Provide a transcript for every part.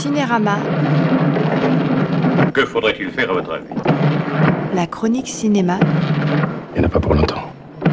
Cinérama. Que faudrait-il faire à votre avis? La chronique cinéma. Il n'y en a pas pour longtemps.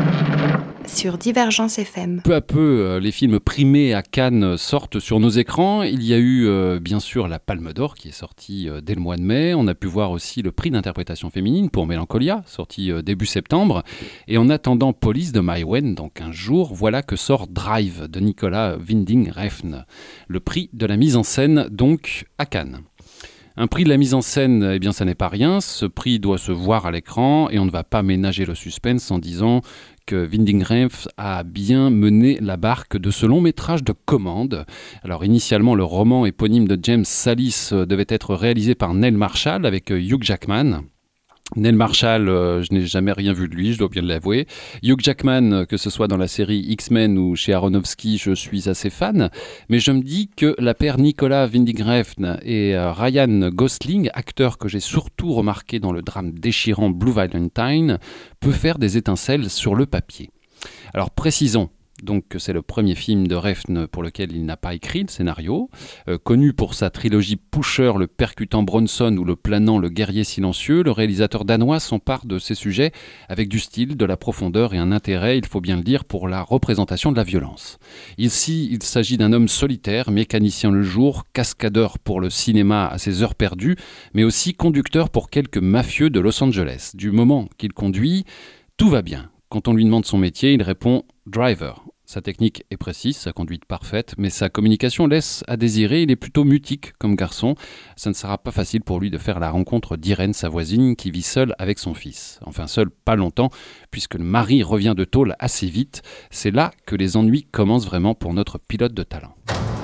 Sur Divergence FM. Peu à peu, les films primés à Cannes sortent sur nos écrans. Il y a eu bien sûr la Palme d'Or qui est sortie dès le mois de mai. On a pu voir aussi le prix d'interprétation féminine pour Mélancolia, sorti début septembre. Et en attendant Police de Maïwenn, dans 15 jours, voilà que sort Drive de Nicolas Winding Refn. Le prix de la mise en scène donc à Cannes. Un prix de la mise en scène, eh bien ça n'est pas rien, ce prix doit se voir à l'écran et on ne va pas ménager le suspense en disant que Winding Refn a bien mené la barque de ce long métrage de commande. Alors initialement le roman éponyme de James Sallis devait être réalisé par Neil Marshall avec Hugh Jackman. Neil Marshall, je n'ai jamais rien vu de lui, je dois bien l'avouer. Hugh Jackman, que ce soit dans la série X-Men ou chez Aronofsky, je suis assez fan. Mais je me dis que la paire Nicolas Winding Refn et Ryan Gosling, acteur que j'ai surtout remarqué dans le drame déchirant Blue Valentine, peut faire des étincelles sur le papier. Alors précisons donc que c'est le premier film de Refn pour lequel il n'a pas écrit le scénario. Connu pour sa trilogie Pusher, le percutant Bronson ou le planant Le guerrier silencieux, le réalisateur danois s'empare de ces sujets avec du style, de la profondeur et un intérêt, il faut bien le dire, pour la représentation de la violence. Ici, il s'agit d'un homme solitaire, mécanicien le jour, cascadeur pour le cinéma à ses heures perdues, mais aussi conducteur pour quelques mafieux de Los Angeles. Du moment qu'il conduit, tout va bien. Quand on lui demande son métier, il répond « driver ». Sa technique est précise, sa conduite parfaite, mais sa communication laisse à désirer. Il est plutôt mutique comme garçon. Ça ne sera pas facile pour lui de faire la rencontre d'Irène, sa voisine, qui vit seule avec son fils. Enfin seule, pas longtemps, puisque le mari revient de tôle assez vite. C'est là que les ennuis commencent vraiment pour notre pilote de talent.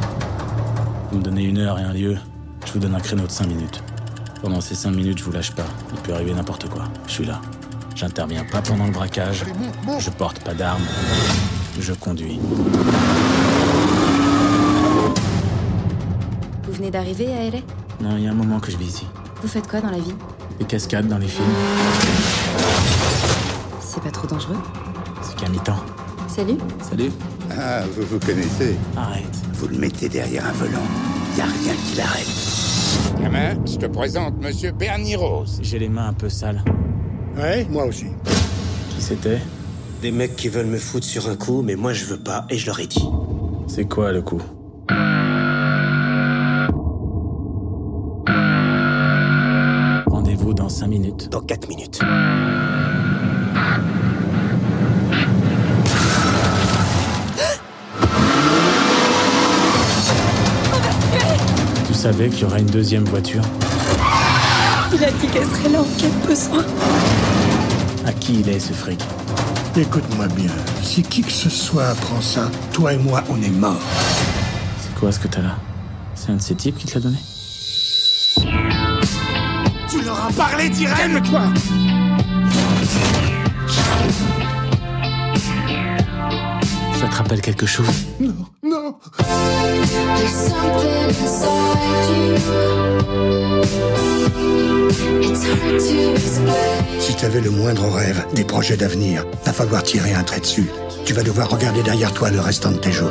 Vous me donnez 1 heure et un lieu, je vous donne un créneau de 5 minutes. Pendant ces 5 minutes, je vous lâche pas. Il peut arriver n'importe quoi. Je suis là. J'interviens pas pendant le braquage. Je porte pas d'armes. Je conduis. Vous venez d'arriver à LA? Non, il y a un moment que je vis ici. Vous faites quoi dans la vie? Des cascades dans les films. C'est pas trop dangereux? C'est qu'à mi-temps. Salut. Salut. Ah, vous vous connaissez. Arrête. Vous le mettez derrière un volant. Y a rien qui l'arrête. Gamin, je te présente Monsieur Bernie Rose. J'ai les mains un peu sales. Ouais, moi aussi. Qui c'était? Des mecs qui veulent me foutre sur un coup, mais moi je veux pas, et je leur ai dit. C'est quoi le coup? Rendez-vous dans 5 minutes. Dans 4 minutes. Tu savais qu'il y aura une deuxième voiture? Il a dit qu'elle serait là en cas de besoin. À qui il est ce fric? Écoute-moi bien. Si qui que ce soit apprend ça, toi et moi, on est morts. C'est quoi ce que t'as là? C'est un de ces types qui te l'a donné? Tu leur as parlé direct. Calme-toi. Ça te rappelle quelque chose? Non, non. Si t'avais le moindre rêve, des projets d'avenir, va falloir tirer un trait dessus. Tu vas devoir regarder derrière toi le restant de tes jours.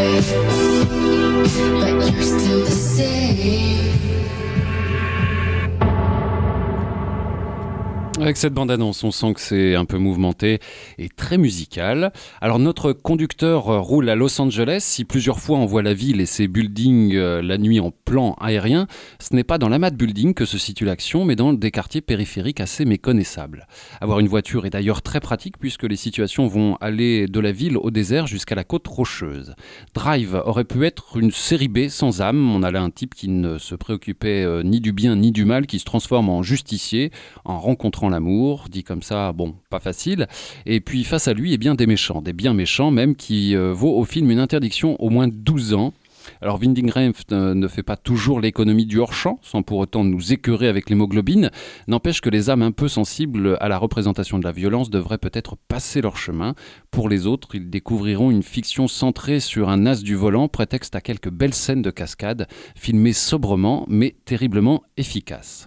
Avec cette bande-annonce, on sent que c'est un peu mouvementé et très musical. Alors notre conducteur roule à Los Angeles. Si plusieurs fois on voit la ville et ses buildings la nuit en plan aérien, ce n'est pas dans l'Amat Building que se situe l'action, mais dans des quartiers périphériques assez méconnaissables. Avoir une voiture est d'ailleurs très pratique puisque les situations vont aller de la ville au désert jusqu'à la côte rocheuse. Drive aurait pu être une série B sans âme. On a là un type qui ne se préoccupait ni du bien ni du mal, qui se transforme en justicier en rencontrant l'amour, dit comme ça, bon, pas facile. Et puis face à lui, eh bien, des méchants, des bien méchants même, qui vaut au film une interdiction au moins 12 ans. Alors Winding Refn ne fait pas toujours l'économie du hors-champ, sans pour autant nous écœurer avec l'hémoglobine. N'empêche que les âmes un peu sensibles à la représentation de la violence devraient peut-être passer leur chemin. Pour les autres, ils découvriront une fiction centrée sur un as du volant, prétexte à quelques belles scènes de cascade, filmées sobrement mais terriblement efficaces.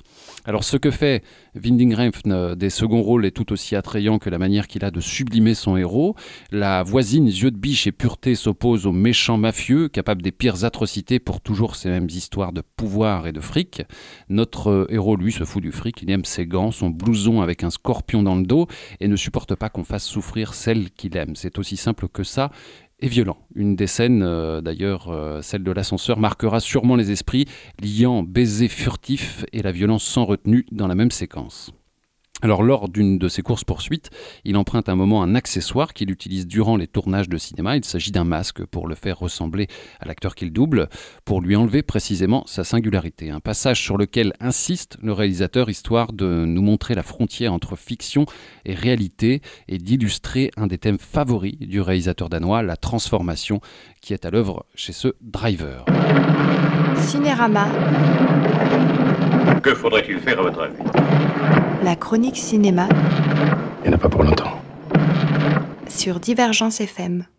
Alors ce que fait Winding Refn des seconds rôles est tout aussi attrayant que la manière qu'il a de sublimer son héros. La voisine yeux de biche et pureté s'oppose au méchant mafieux, capable des pires atrocités pour toujours ces mêmes histoires de pouvoir et de fric. Notre héros, lui, se fout du fric, il aime ses gants, son blouson avec un scorpion dans le dos et ne supporte pas qu'on fasse souffrir celle qu'il aime. C'est aussi simple que ça. Et violent. Une des scènes, d'ailleurs, celle de l'ascenseur, marquera sûrement les esprits, liant baiser furtif et la violence sans retenue dans la même séquence. Alors lors d'une de ses courses-poursuites, il emprunte un moment un accessoire qu'il utilise durant les tournages de cinéma. Il s'agit d'un masque pour le faire ressembler à l'acteur qu'il double, pour lui enlever précisément sa singularité. Un passage sur lequel insiste le réalisateur, histoire de nous montrer la frontière entre fiction et réalité et d'illustrer un des thèmes favoris du réalisateur danois, la transformation qui est à l'œuvre chez ce Driver. Cinérama. Que faudrait-il faire à votre avis? La chronique cinéma Il n'y en a pas pour longtemps. sur Divergence FM.